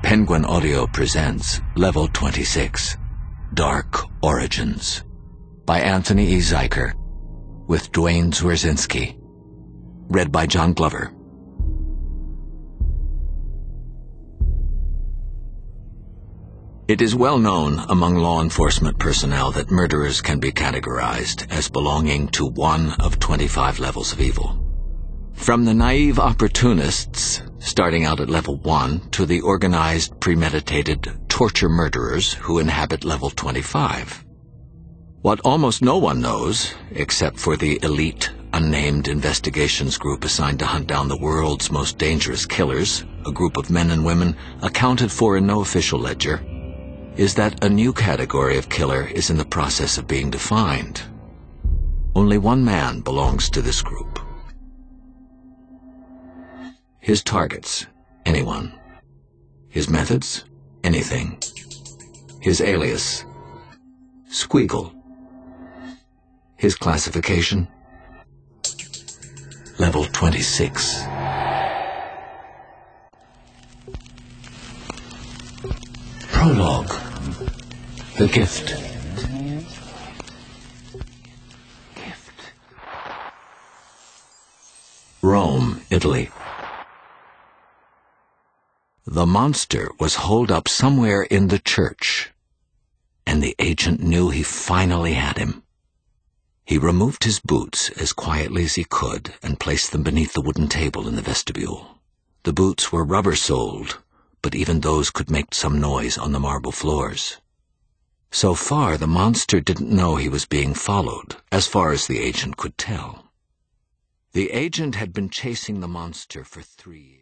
Penguin Audio presents Level 26, Dark Origins, by Anthony E. Zuiker, with Duane Swierczynski. Read by John Glover. It is well known among law enforcement personnel that murderers can be categorized as belonging to one of 25 levels of evil. From the naive opportunists, starting out at level 1, to the organized, premeditated torture murderers who inhabit level 25. What almost no one knows, except for the elite, unnamed investigations group assigned to hunt down the world's most dangerous killers, a group of men and women accounted for in no official ledger, is that a new category of killer is in the process of being defined. Only one man belongs to this group. His targets, anyone. His methods, anything. His alias, Squeagle. His classification, Level 26. Prologue. The Gift. Rome, Italy. The monster was holed up somewhere in the church, and the agent knew he finally had him. He removed his boots as quietly as he could and placed them beneath the wooden table in the vestibule. The boots were rubber-soled, but even those could make some noise on the marble floors. So far, the monster didn't know he was being followed, as far as the agent could tell. The agent had been chasing the monster for 3 years.